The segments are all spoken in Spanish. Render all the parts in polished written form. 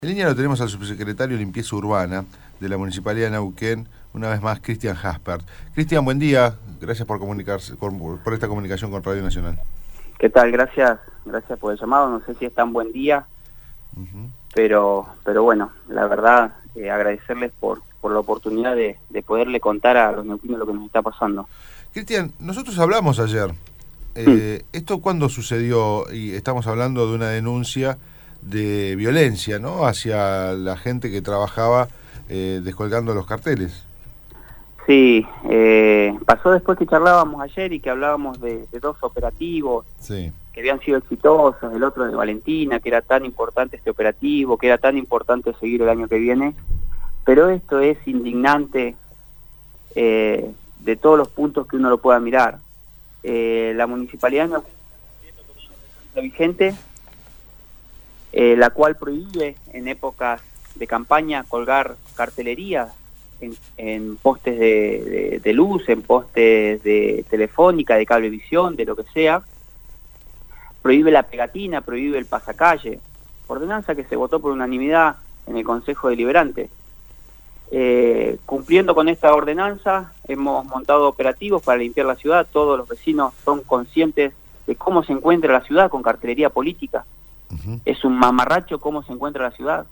En línea lo tenemos al subsecretario de Limpieza Urbana de la Municipalidad de Neuquén, una vez más, Cristian Jaspert. Cristian, buen día. Gracias por comunicarse, por esta comunicación con Radio Nacional. ¿Qué tal? Gracias por el llamado. No sé si es tan buen día, pero bueno, la verdad, agradecerles por la oportunidad de poderle contar a los neuquinos lo que nos está pasando. Cristian, nosotros hablamos ayer. ¿Esto cuándo sucedió? Y estamos hablando de una denuncia de violencia, ¿no?, hacia la gente que trabajaba descolgando los carteles. Sí, pasó después que charlábamos ayer y que hablábamos de dos operativos, Sí. que habían sido exitosos, el otro de Valentina, que era tan importante este operativo, que era tan importante seguir el año que viene, pero esto es indignante de todos los puntos que uno lo pueda mirar. La municipalidad no está vigente, la cual prohíbe en épocas de campaña colgar cartelería en postes de luz, en postes de telefónica, de cablevisión, de lo que sea. Prohíbe la pegatina, prohíbe el pasacalle. Ordenanza que se votó por unanimidad en el Consejo Deliberante. Cumpliendo con esta ordenanza, hemos montado operativos para limpiar la ciudad. Todos los vecinos son conscientes de cómo se encuentra la ciudad con cartelería política. Es un mamarracho cómo se encuentra la ciudad.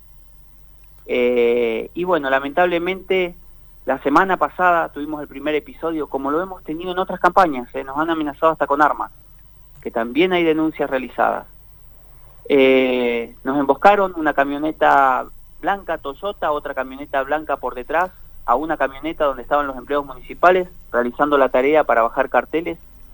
Y bueno, lamentablemente, la semana pasada tuvimos el primer episodio, como lo hemos tenido en otras campañas, nos han amenazado hasta con armas, que también hay denuncias realizadas. Nos emboscaron una camioneta blanca Toyota, otra camioneta blanca por detrás, a una camioneta donde estaban los empleados municipales, realizando la tarea para bajar carteles,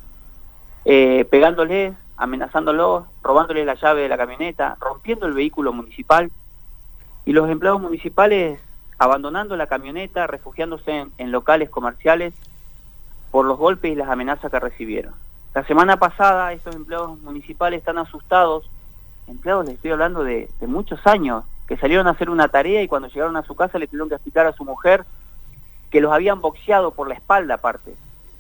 pegándoles, amenazándolos, robándoles la llave de la camioneta, rompiendo el vehículo municipal, y los empleados municipales abandonando la camioneta, refugiándose en locales comerciales por los golpes y las amenazas que recibieron. La semana pasada estos empleados municipales están asustados, empleados les estoy hablando de muchos años, que salieron a hacer una tarea y cuando llegaron a su casa le tuvieron que explicar a su mujer que los habían boxeado por la espalda aparte,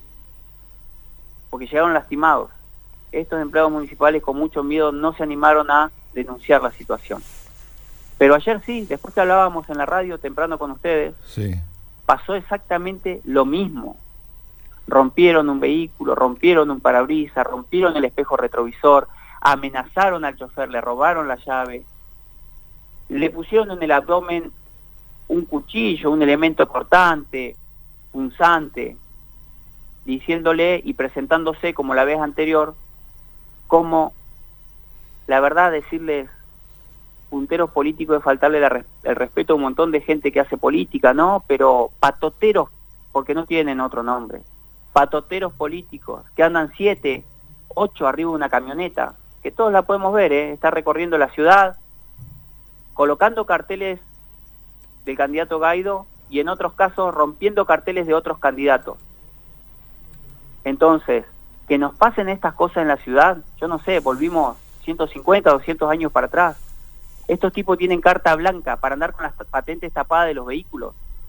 porque llegaron lastimados. Estos empleados municipales con mucho miedo no se animaron a denunciar la situación. Pero ayer sí, después que hablábamos en la radio temprano con ustedes, Sí. pasó exactamente lo mismo. Rompieron un vehículo, rompieron un parabrisas, rompieron el espejo retrovisor, amenazaron al chofer, le robaron la llave, le pusieron en el abdomen un cuchillo, un elemento cortante, punzante, diciéndole y presentándose como la vez anterior, como, la verdad, decirles punteros políticos es faltarle el respeto a un montón de gente que hace política, ¿no? Pero patoteros, porque no tienen otro nombre, patoteros políticos que andan 7, 8 arriba de una camioneta, que todos la podemos ver, está recorriendo la ciudad, colocando carteles del candidato Guaido y en otros casos rompiendo carteles de otros candidatos. Entonces, que nos pasen estas cosas en la ciudad, yo no sé, volvimos 150, 200 años para atrás. Estos tipos tienen carta blanca para andar con las patentes tapadas de los vehículos,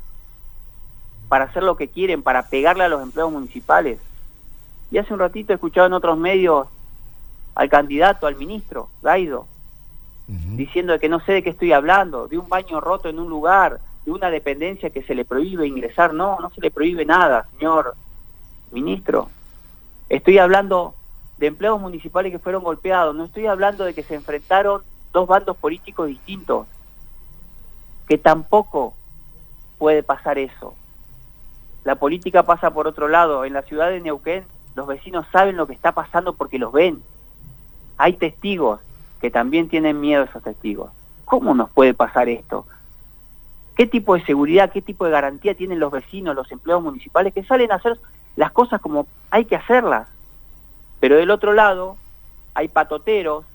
para hacer lo que quieren, para pegarle a los empleados municipales. Y hace un ratito he escuchado en otros medios al candidato, al ministro Guaido, diciendo que no sé de qué estoy hablando, de un baño roto en un lugar, de una dependencia que se le prohíbe ingresar. No se le prohíbe nada, señor ministro. Estoy hablando de empleados municipales que fueron golpeados, no estoy hablando de que se enfrentaron dos bandos políticos distintos, que tampoco puede pasar eso. La política pasa por otro lado. En la ciudad de Neuquén los vecinos saben lo que está pasando porque los ven. Hay testigos que también tienen miedo a esos testigos. ¿Cómo nos puede pasar esto? ¿Qué tipo de seguridad, qué tipo de garantía tienen los vecinos, los empleados municipales que salen a hacer las cosas como hay que hacerlas? Pero del otro lado hay patoteros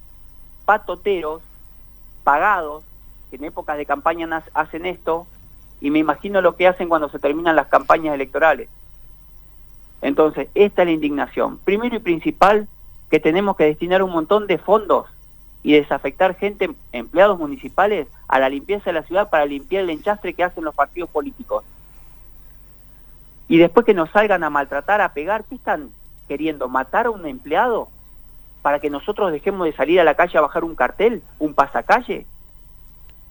pagados, que en épocas de campaña hacen esto, y me imagino lo que hacen cuando se terminan las campañas electorales. Entonces, esta es la indignación. Primero y principal, que tenemos que destinar un montón de fondos y desafectar gente, empleados municipales, a la limpieza de la ciudad para limpiar el enchastre que hacen los partidos políticos. Y después que nos salgan a maltratar, a pegar, ¿qué están queriendo? ¿Matar a un empleado para que nosotros dejemos de salir a la calle a bajar un cartel, un pasacalle?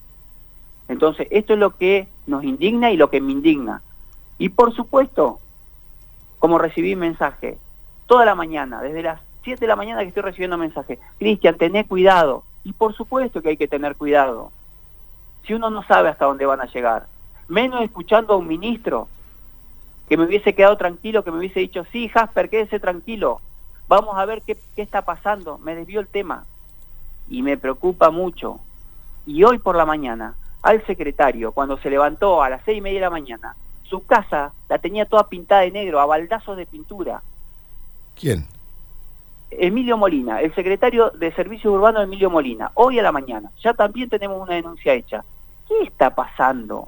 Entonces, esto es lo que nos indigna y lo que me indigna. Y por supuesto, como recibí mensaje, toda la mañana, desde las 7 de la mañana que estoy recibiendo mensajes, Cristian, tené cuidado. Y por supuesto que hay que tener cuidado. Si uno no sabe hasta dónde van a llegar, menos escuchando a un ministro que me hubiese quedado tranquilo, que me hubiese dicho, sí, Jasper, quédese tranquilo, vamos a ver qué está pasando. Me desvió el tema y me preocupa mucho. Y hoy por la mañana, al secretario, cuando se levantó a las 6:30 de la mañana, su casa la tenía toda pintada de negro, a baldazos de pintura. ¿Quién? Emilio Molina, el secretario de Servicios Urbanos Emilio Molina, hoy a la mañana. Ya también tenemos una denuncia hecha. ¿Qué está pasando?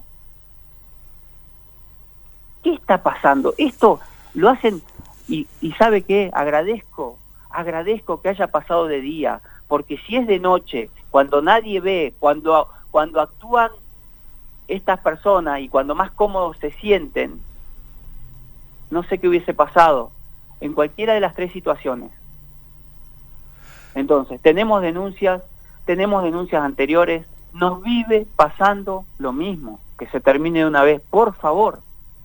¿Qué está pasando? Esto lo hacen, y ¿sabe qué? Agradezco que haya pasado de día, porque si es de noche, cuando nadie ve, cuando actúan estas personas y cuando más cómodos se sienten, no sé qué hubiese pasado en cualquiera de las tres situaciones. Entonces, tenemos denuncias anteriores, nos vive pasando lo mismo, que se termine de una vez, por favor.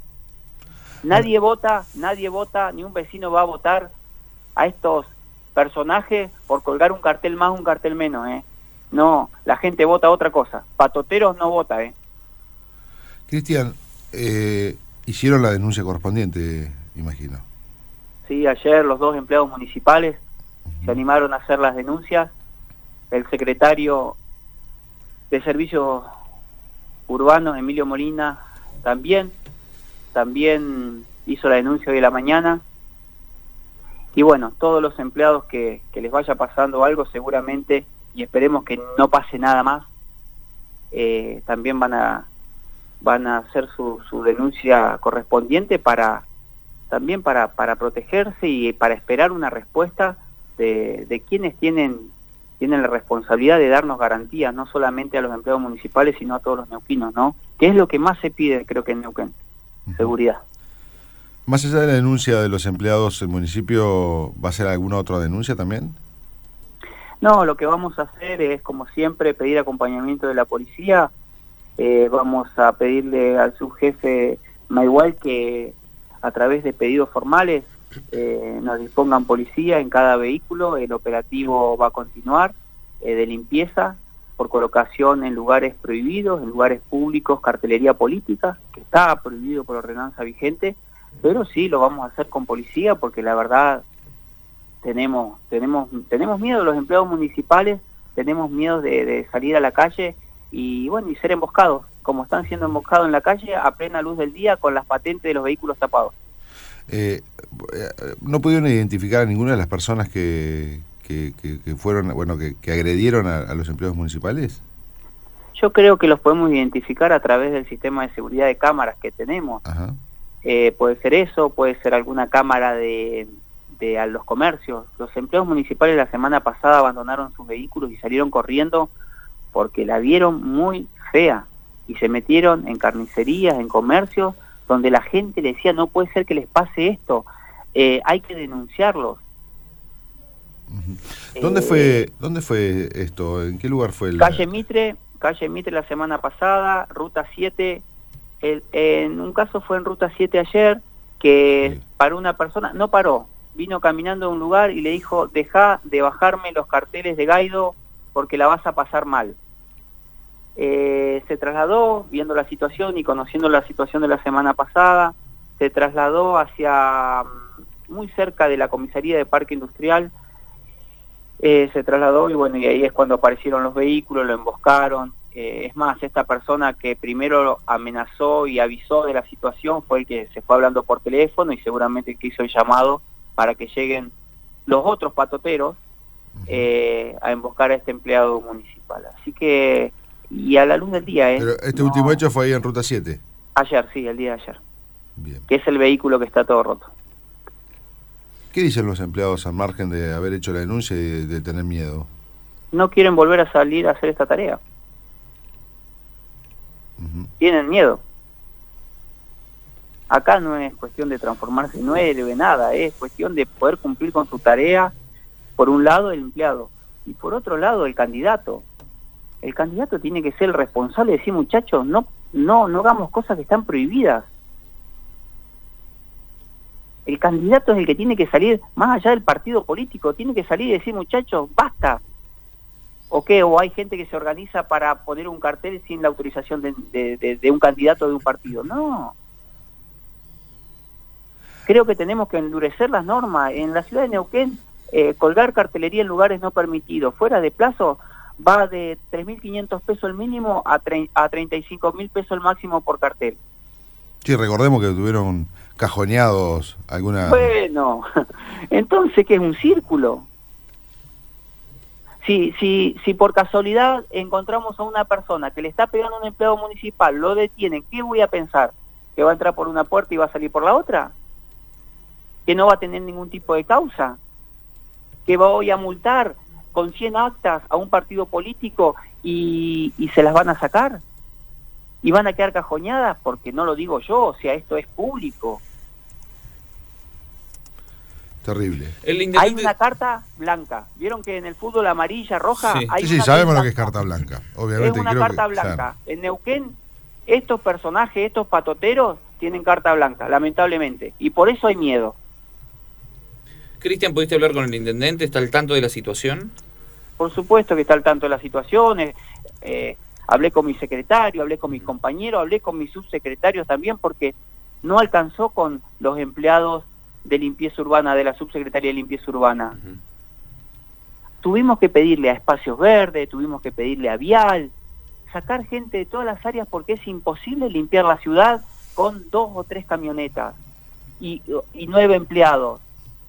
Nadie vota, ni un vecino va a votar a estos personajes por colgar un cartel más, un cartel menos, No, la gente vota otra cosa. Patoteros no vota, Cristian, hicieron la denuncia correspondiente, imagino. Sí, ayer los dos empleados municipales se animaron a hacer las denuncias. El secretario de Servicios Urbanos, Emilio Molina, también hizo la denuncia hoy a la mañana. Y bueno, todos los empleados que les vaya pasando algo seguramente, y esperemos que no pase nada más, también van a hacer su denuncia correspondiente también para protegerse y para esperar una respuesta de quienes tienen la responsabilidad de darnos garantías, no solamente a los empleados municipales, sino a todos los neuquinos, ¿no? Que es lo que más se pide, creo que en Neuquén, seguridad. Más allá de la denuncia de los empleados, ¿el municipio va a hacer alguna otra denuncia también? No, lo que vamos a hacer es, como siempre, pedir acompañamiento de la policía. Vamos a pedirle al subjefe Mayhual que a través de pedidos formales nos dispongan policía en cada vehículo. El operativo va a continuar de limpieza por colocación en lugares prohibidos, en lugares públicos, cartelería política, que está prohibido por ordenanza vigente, pero sí lo vamos a hacer con policía porque la verdad tenemos miedo los empleados municipales, tenemos miedo de salir a la calle y bueno, y ser emboscados, como están siendo emboscados en la calle a plena luz del día con las patentes de los vehículos tapados. ¿No pudieron identificar a ninguna de las personas que fueron, que agredieron a los empleados municipales? Yo creo que los podemos identificar a través del sistema de seguridad de cámaras que tenemos. Ajá. Puede ser eso, puede ser alguna cámara de a los comercios. Los empleados municipales la semana pasada abandonaron sus vehículos y salieron corriendo porque la vieron muy fea y se metieron en carnicerías, en comercios, donde la gente le decía, no puede ser que les pase esto, hay que denunciarlos. ¿Dónde fue esto? ¿En qué lugar fue? Calle Mitre la semana pasada, Ruta 7, en un caso fue en Ruta 7 ayer, que sí. Paró una persona, no paró, vino caminando a un lugar y le dijo, deja de bajarme los carteles de Gaido porque la vas a pasar mal. Se trasladó, viendo la situación y conociendo la situación de la semana pasada, se trasladó hacia muy cerca de la comisaría de Parque Industrial, se trasladó y bueno, y ahí es cuando aparecieron los vehículos, lo emboscaron. Es más, esta persona que primero amenazó y avisó de la situación fue el que se fue hablando por teléfono y seguramente el que hizo el llamado para que lleguen los otros patoteros a emboscar a este empleado municipal. Así que, y a la luz del día, Pero este último hecho fue ahí en Ruta 7. Ayer, sí, el día de ayer. Bien. Que es el vehículo que está todo roto. ¿Qué dicen los empleados al margen de haber hecho la denuncia y de tener miedo? No quieren volver a salir a hacer esta tarea. Tienen miedo. Acá no es cuestión de transformarse en héroe, nada, es cuestión de poder cumplir con su tarea, por un lado el empleado, y por otro lado el candidato. El candidato tiene que ser el responsable de decir, muchachos, no hagamos cosas que están prohibidas. El candidato es el que tiene que salir, más allá del partido político, tiene que salir y decir, muchachos, basta. ¿O qué? ¿O hay gente que se organiza para poner un cartel sin la autorización de un candidato de un partido? No. Creo que tenemos que endurecer las normas. En la ciudad de Neuquén, colgar cartelería en lugares no permitidos, fuera de plazo, va de 3.500 pesos el mínimo a 35.000 pesos el máximo por cartel. Sí, recordemos que tuvieron cajoneados alguna... Bueno, entonces, ¿qué es un círculo? Si por casualidad encontramos a una persona que le está pegando a un empleado municipal, lo detienen, ¿qué voy a pensar? ¿Que va a entrar por una puerta y va a salir por la otra? ¿Que no va a tener ningún tipo de causa? ¿Que voy a multar con 100 actas a un partido político y se las van a sacar? ¿Y van a quedar cajoneadas? Porque no lo digo yo, o sea, esto es público. Terrible. Hay una carta blanca. ¿Vieron que en el fútbol amarilla, roja? Sí, hay sí, sabemos lo que es carta blanca. Obviamente, es una carta blanca. Claro. En Neuquén, estos personajes, estos patoteros, tienen carta blanca, lamentablemente. Y por eso hay miedo. Cristian, ¿pudiste hablar con el intendente? ¿Está al tanto de la situación? Por supuesto que está al tanto de la situación. Hablé con mi secretario, hablé con mis compañeros, hablé con mis subsecretarios también, porque no alcanzó con los empleados de limpieza urbana, de la subsecretaría de limpieza urbana. Tuvimos que pedirle a Espacios Verdes, tuvimos que pedirle a Vial, sacar gente de todas las áreas, porque es imposible limpiar la ciudad con 2 o 3 camionetas y 9 empleados.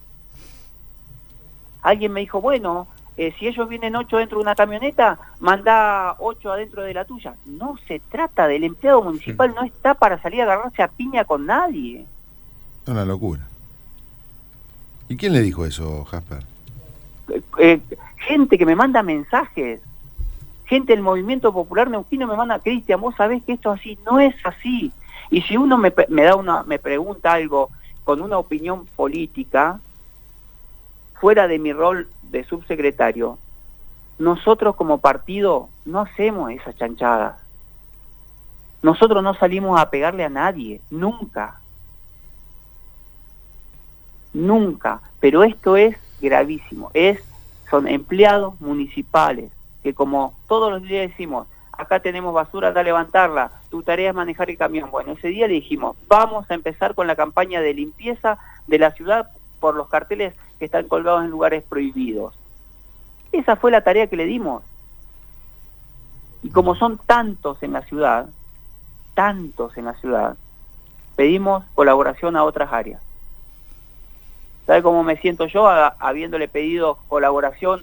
Alguien me dijo, bueno, si ellos vienen 8 dentro de una camioneta, manda 8 adentro de la tuya. No se trata del empleado municipal, no está para salir a agarrarse a piña con nadie. Una locura. ¿Y quién le dijo eso, Jasper? Gente que me manda mensajes, gente del Movimiento Popular Neuquino me manda, Cristian, vos sabés que esto así, no es así. Y si uno me pregunta algo con una opinión política, fuera de mi rol de subsecretario, nosotros como partido no hacemos esas chanchadas. Nosotros no salimos a pegarle a nadie, nunca. Nunca, pero esto es gravísimo. Son empleados municipales que, como todos los días decimos, acá tenemos basura, anda a levantarla, tu tarea es manejar el camión. Bueno, ese día le dijimos, vamos a empezar con la campaña de limpieza de la ciudad por los carteles que están colgados en lugares prohibidos. Esa fue la tarea que le dimos. Y como son tantos en la ciudad, pedimos colaboración a otras áreas. ¿Sabe cómo me siento yo habiéndole pedido colaboración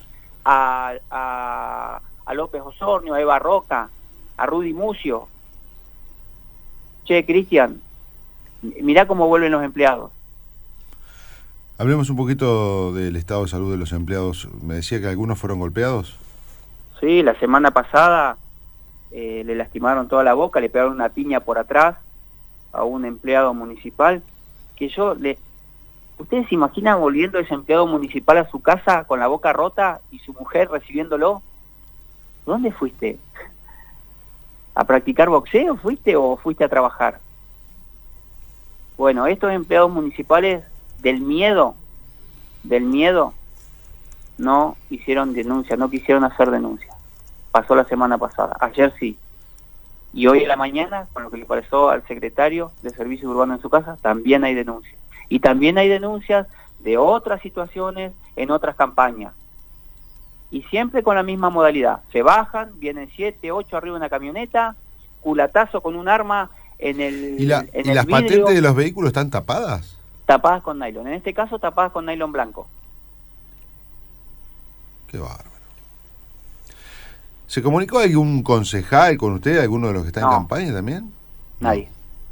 a López Osornio, a Eva Roca, a Rudy Mucio? Che, Cristian, mirá cómo vuelven los empleados. Hablemos un poquito del estado de salud de los empleados. Me decía que algunos fueron golpeados. Sí, la semana pasada le lastimaron toda la boca, le pegaron una piña por atrás a un empleado municipal, que ¿ustedes se imaginan volviendo ese empleado municipal a su casa con la boca rota y su mujer recibiéndolo? ¿Dónde fuiste? ¿A practicar boxeo fuiste o fuiste a trabajar? Bueno, estos empleados municipales del miedo, no hicieron denuncia, no quisieron hacer denuncia. Pasó la semana pasada, ayer sí. Y hoy en la mañana, con lo que le pasó al secretario de Servicios Urbanos en su casa, también hay denuncias. Y también hay denuncias de otras situaciones en otras campañas. Y siempre con la misma modalidad. Se bajan, vienen 7, 8 arriba de una camioneta, culatazo con un arma en el ¿Y las vidrio, patentes de los vehículos están tapadas? Tapadas con nylon. En este caso, tapadas con nylon blanco. Qué bárbaro. ¿Se comunicó algún concejal con usted, alguno de los que está en campaña también? Nadie.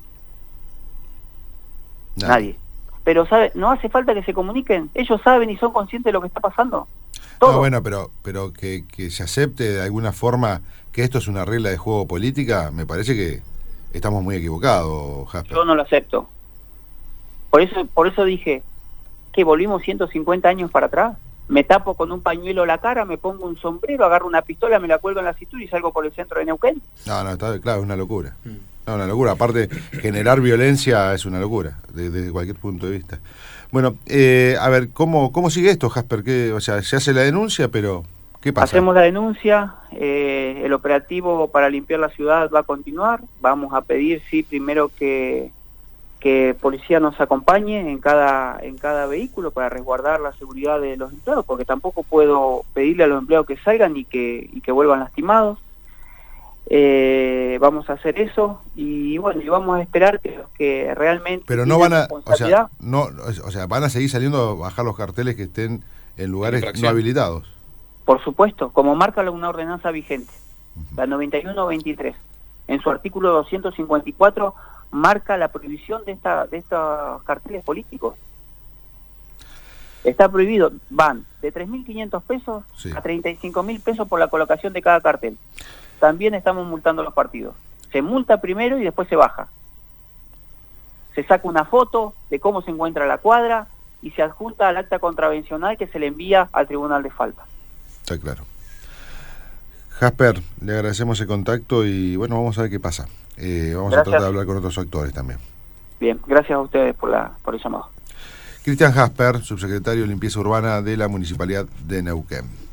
Pero no hace falta que se comuniquen. Ellos saben y son conscientes de lo que está pasando. Todo. No, bueno, pero que se acepte de alguna forma que esto es una regla de juego política, me parece que estamos muy equivocados, Jasper. Yo no lo acepto. Por eso dije que volvimos 150 años para atrás. me tapo con un pañuelo la cara, me pongo un sombrero, agarro una pistola, me la cuelgo en la cintura y salgo por el centro de Neuquén. No, está claro, es una locura. No, una locura. Aparte, generar violencia es una locura, desde cualquier punto de vista. Bueno, a ver, ¿cómo sigue esto, Jasper? O sea, se hace la denuncia, pero ¿qué pasa? Hacemos la denuncia, el operativo para limpiar la ciudad va a continuar. Vamos a pedir, sí, primero que policía nos acompañe en cada vehículo para resguardar la seguridad de los empleados, porque tampoco puedo pedirle a los empleados que salgan y que vuelvan lastimados. Vamos a hacer eso y bueno, y vamos a esperar que los que realmente... Pero no van a, o sea, van a seguir saliendo a bajar los carteles que estén en lugares no habilitados. Por supuesto, como marca una ordenanza vigente, la 91-23, en su artículo 254 marca la prohibición de estos carteles políticos. Está prohibido, van de 3.500 pesos a 35.000 pesos por la colocación de cada cartel. También estamos multando a los partidos. Se multa primero y después se baja. Se saca una foto de cómo se encuentra la cuadra y se adjunta al acta contravencional que se le envía al Tribunal de Falta. Está claro. Jasper, le agradecemos el contacto y bueno, vamos a ver qué pasa. Vamos a tratar de hablar con otros actores también. Bien, gracias a ustedes por el llamado. Cristian Jasper, subsecretario de Limpieza Urbana de la Municipalidad de Neuquén.